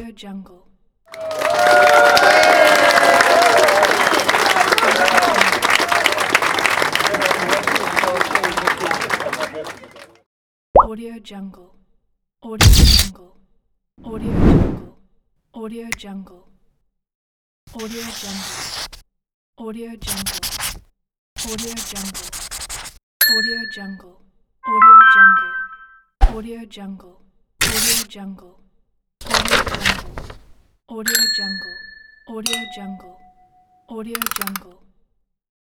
Audio Jungle. Audio Jungle. Audio Jungle. Audio Jungle. Audio Jungle. Audio Jungle. Audio Jungle. Audio Jungle. Audio Jungle. Audio Jungle. Audio Jungle. Audio Jungle. Audio Jungle. Audio Jungle. Audio Jungle. Audio Jungle.